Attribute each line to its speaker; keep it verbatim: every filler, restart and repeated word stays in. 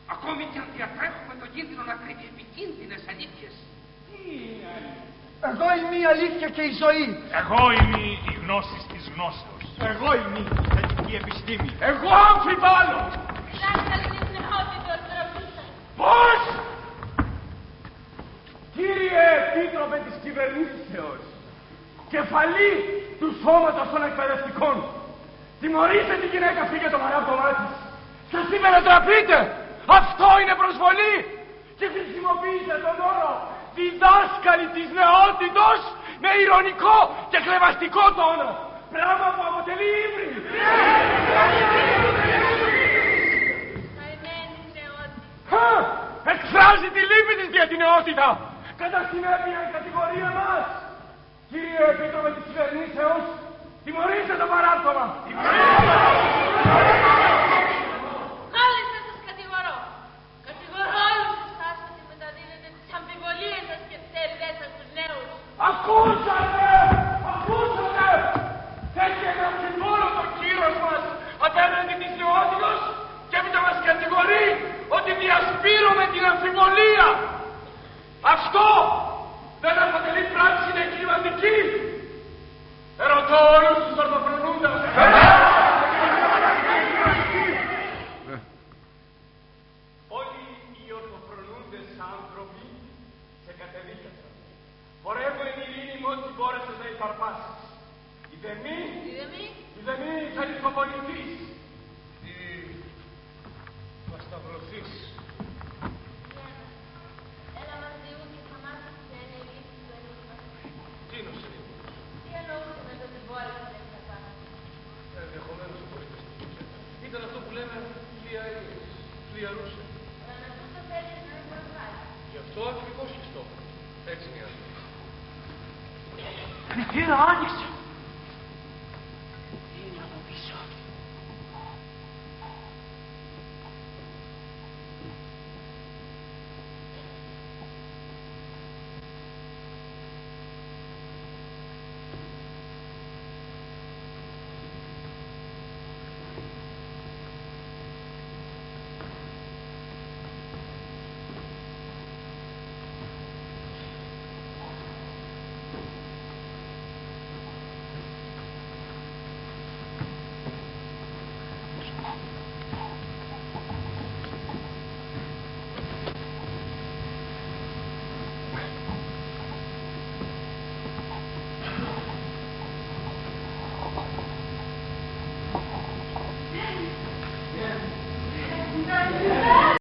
Speaker 1: Ακόμη και αν διατρέχουμε τον κίνδυνο να κρύβει επικίνδυνες αλήθειες.
Speaker 2: Τι είναι αλήθεια?
Speaker 3: Εγώ είμαι η αλήθεια και η ζωή.
Speaker 4: Εγώ είμαι η γνώση της γνώσεως.
Speaker 2: Εγώ είμαι η θετική επιστήμη.
Speaker 4: Εγώ αμφιβάλλω.
Speaker 5: Δάσκαλοι της νεότητος, ρωτήσατε.
Speaker 4: Πώς! Κύριε Επίτροπε της Κυβερνήσεως, κεφαλή του σώματος των εκπαιδευτικών, τιμωρήστε την γυναίκα αυτή για το παράπτωμά της. Σας είπε να τραπείτε. Αυτό είναι προσβολή. Και χρησιμοποιείτε τον όρο διδάσκαλοι της νεότητος με ειρωνικό και κλεβαστικό τόνο. Πράγμα που αποτελεί ύβρι.
Speaker 5: Καημένη νεότητα.
Speaker 4: Χα! Εκφράζει τη λύπη της για την νεότητα. Κατά συνέπεια η κατηγορία μας. Κύριε Επίτροπε της Κυβερνήσεως, τιμωρήστε το παράπτωμα.
Speaker 5: Μάλιστα σας κατηγορώ. Κατηγορώ όλους εσάς ότι μεταδίδετε τις αμφιβολίες σας και τις έρηδες σας στους νέους.
Speaker 4: Ακούσατε! Ακούσατε! Έχει ένα αμφιβόλο το κύρος μας απέναντι της νεότητος και έπειτα μας κατηγορεί ότι διασπείρουμε την αμφιβολία. Αυτό δεν αποτελεί πράξη εγκληματική. Ερωτώ όλους τους ορθοφρονούντας. Όλοι οι ορθοφρονούντες άνθρωποι σε κατεδίκασαν. Φορεύω εν ειρήνη με ό,τι μπόρεσες να υπαρπάσεις. Η δεμή,
Speaker 5: Η δεμή,
Speaker 4: η δεμή θα λιθοβοληθείς. Ή θα σταυρωθείς.
Speaker 5: έλα μαζί μου και θα μάθεις ποια είναι η λύση του ενίγματος.
Speaker 4: Τι είναι ο συνήθως?
Speaker 5: Τι εννοούσε με το ότι μπόρεσε να εξαπάσει.
Speaker 4: Ενδεχομένως ο πολίτης. Ήταν αυτό που λέμε φλιαρίες. Φλιαρούσε.
Speaker 5: Αλλά να τους το θέλεις να μην προφάσει.
Speaker 4: Γι' αυτό ακριβώς και στόχο. Έτσι είναι η άλλη.
Speaker 3: Μητέρα, άνοιξε.